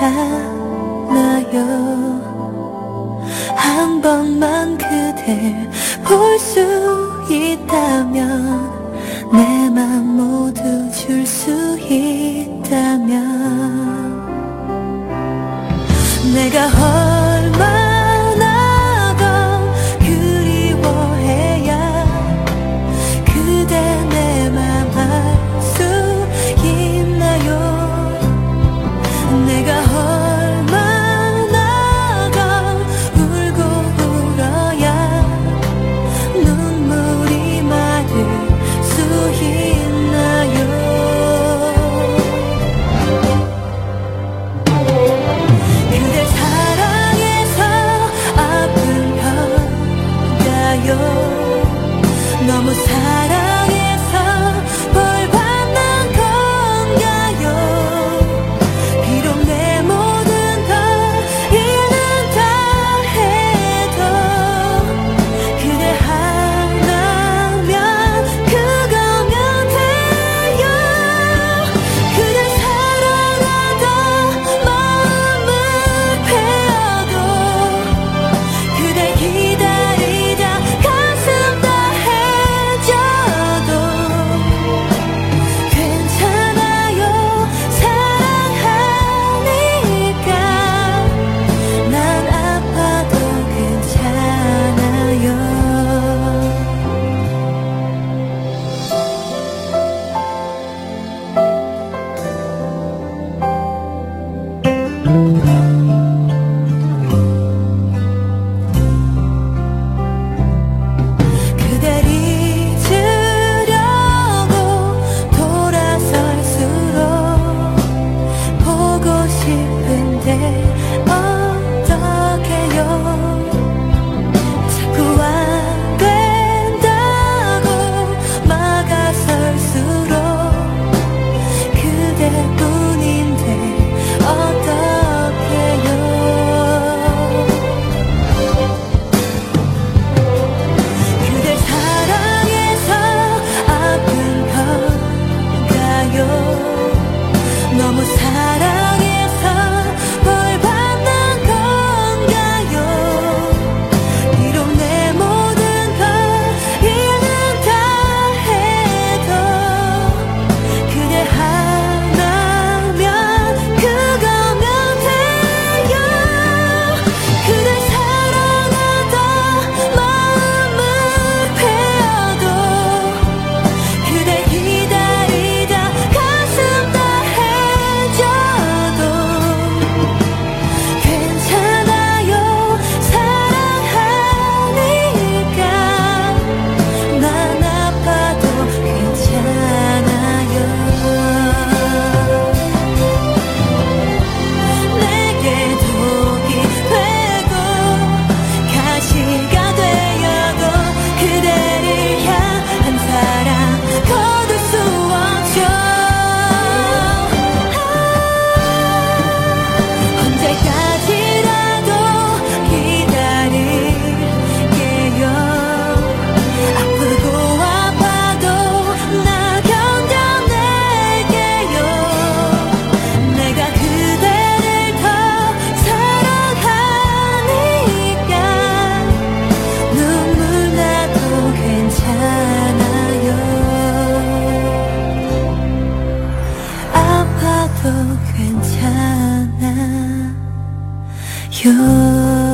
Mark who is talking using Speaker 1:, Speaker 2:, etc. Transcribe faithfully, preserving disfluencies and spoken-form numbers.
Speaker 1: 괜찮아요. 한 번만 그댈 볼 수 있다면, 내 맘 모두 줄 수 있다면, 내가 얼마나 더 그리워해야 그대 내 맘 알 수 있나요. 내가 얼마나 더 울고 울어야 눈물이 마를 수 있나요. 그댈 사랑해서 아픈 건가요. 너무 사랑해서 벌 받는 건가요. 비록 내 모든 걸 잃는다 해도 그대 하나면 그거면 돼요. 그댈 사랑하다 마음을 베어도, 그댈 기다리다 가슴 다해져도 괜찮아요. 사랑하니까 난 아파도 괜찮아요. 그댈 잊으려고 돌아설수록 보고 싶은데 어떡해요. 자꾸 안 된다고 막아설수록 그대뿐인데 어떡해요. 그댈 사랑해서 아픈 건가요. 너무 사랑해서 벌 받는 건가요. 비록 내 모든 걸 잃는다 해도 그대 하나면 그거면 돼요. 그댈 사랑하다 마음을 베어도, 그댈 기다리다 가슴 다해져도 괜찮아요. 사랑하니까 난 아파도 괜찮아요. 내게 독이 되고 가시가 되어도 그대를 향한 사랑 거둘 수 없죠. 언제까지라도 기다릴게요. 아프고 아파도 나 견뎌낼게요. 내가 그대를 더 사랑하니까 눈물 나도 괜찮아요. 아파도 괜찮아요.